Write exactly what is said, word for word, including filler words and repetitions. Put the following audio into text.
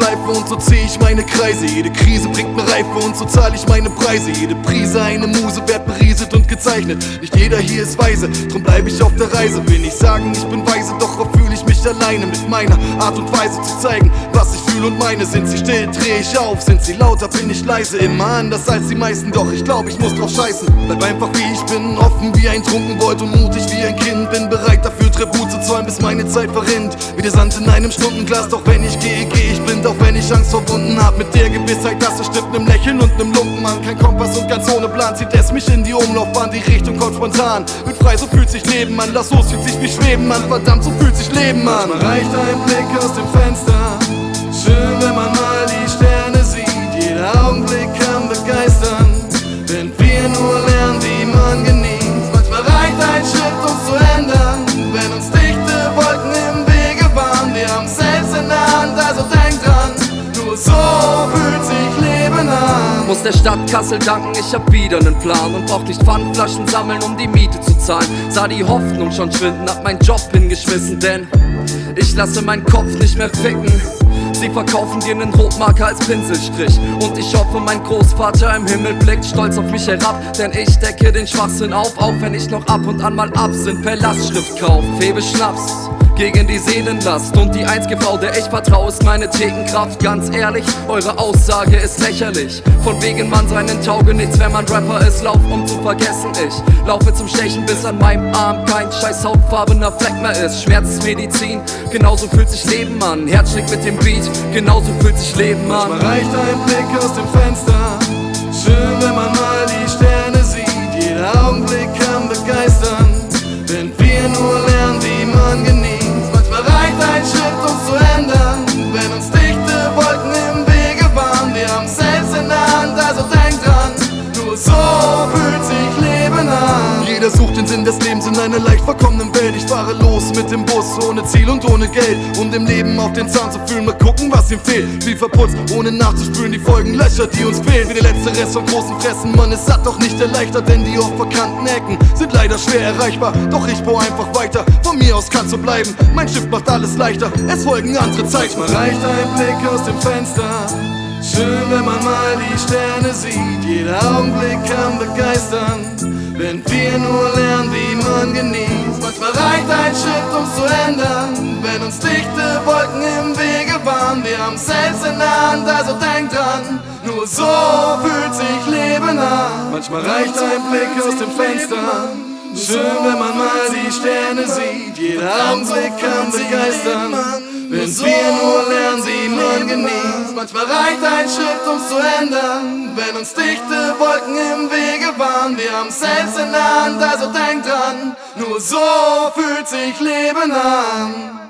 Reife und so zieh ich meine Kreise. Jede Krise bringt mir Reife und so zahl ich meine Preise. Jede Prise eine Muse wird berieselt und gezeichnet. Nicht jeder hier ist weise, drum bleib ich auf der Reise. Will nicht sagen, ich bin weise, doch auch fühl ich mich alleine. Mit meiner Art und Weise zu zeigen, was ich fühl und meine. Sind sie still, dreh ich auf, sind sie lauter, bin ich leise. Immer anders als die meisten, doch ich glaub, ich muss drauf scheißen. Bleib einfach wie ich bin, offen wie ein Trunkenbold und mutig wie ein Kind. Bin bereit dafür Tribut zu zollen, bis meine Zeit verrinnt. Wie der Sand in einem Stundenglas, doch wenn ich gehe, geh ich blind. Auch wenn ich Angst verbunden hab, mit der Gewissheit, dass es stimmt. Nem Lächeln und nem Lumpenmann, kein Kompass und ganz ohne Plan. Zieht es mich in die Umlaufbahn, die Richtung kommt spontan. Wird frei, so fühlt sich Leben an, lass los, fühlt sich wie Schweben an. Verdammt, so fühlt sich Leben an. Manchmal reicht ein Blick aus dem Fenster, schön, wenn man mal die Sterne sieht. Jeder Augenblick kann begeistern, wenn wir nur lernen, wie man genießt. Manchmal reicht ein Schritt, uns zu ändern, wenn uns dichte Wolken im Wege waren. Wir haben selbst in der Hand, also denk dran, nur so fühlt sich Leben an. Muss der Stadt Kassel danken, ich hab wieder nen Plan und brauch nicht Pfandflaschen sammeln, um die Miete zu zahlen. Sah die Hoffnung schon schwinden, hab meinen Job hingeschmissen, denn ich lasse meinen Kopf nicht mehr ficken. Sie verkaufen dir nen Rotmarker als Pinselstrich und ich hoffe, mein Großvater im Himmel blickt stolz auf mich herab, denn ich decke den Schwachsinn auf, auch wenn ich noch ab und an mal Absinth per Lastschrift kauf. Hebe Schnaps gegen die Seelenlast und die einzige Frau, der ich vertraue, ist meine Thekenkraft. Ganz ehrlich, eure Aussage ist lächerlich. Von wegen man seinen Taugenichts, wenn man Rapper ist, lauf um zu vergessen. Ich laufe zum Stechen, bis an meinem Arm kein scheiß hautfarbener Fleck mehr ist. Schmerz ist Medizin, genauso fühlt sich Leben an. Herz schlägt mit dem Beat, genauso fühlt sich Leben an. Manchmal reicht ein Blick aus dem Fenster, schön, wenn man mal die Sterne sieht. Jeder Augenblick kann begeistern, wenn wir nur lernen, wie man genießt. Manchmal reicht ein Schritt, uns zu ändern, wenn uns dichte Wolken im Wege waren. Wir haben selbst in der Hand, also denk dran, nur so fühlt sich Leben an. Jeder sucht den Sinn des Lebens in einer leicht verkommenen Welt. Ich fahre los mit dem Bus, ohne Ziel und ohne Geld, um dem Leben auf den Zahn zu fühlen. Mal gucken, was ihm fehlt. Wie verputzt, ohne nachzuspülen, die Folgen Löcher, die uns fehlen. Wie der letzte Rest von großen Fressen, man, es hat doch nicht erleichtert, denn die oft verkannten Ecken sind leider schwer erreichbar. Doch ich bau einfach weiter, von mir aus kannst du bleiben. Mein Schiff macht alles leichter, es folgen andere Zeichen. Manchmal reicht ein Blick aus dem Fenster, schön, wenn man mal die Sterne sieht. Jeder Augenblick kann begeistern, wenn wir nur lernen, wie man genießt. Manchmal reicht ein Schritt, um's zu ändern, wenn uns dichte Wolken im Wege waren. Wir haben selbst in der Hand, also denk dran, nur so fühlt sich Leben an. Manchmal reicht ein Blick aus dem Fenster, schön, wenn man mal die Sterne sieht. Jeder Augenblick kann begeistern, wenn wir nur lernen, wie man genießt. Manchmal reicht ein Schritt, um's zu ändern, wenn uns dichte Wolken im Wege waren. Wir haben selbst in der Hand, also denk dran, nur so fühlt sich Leben an.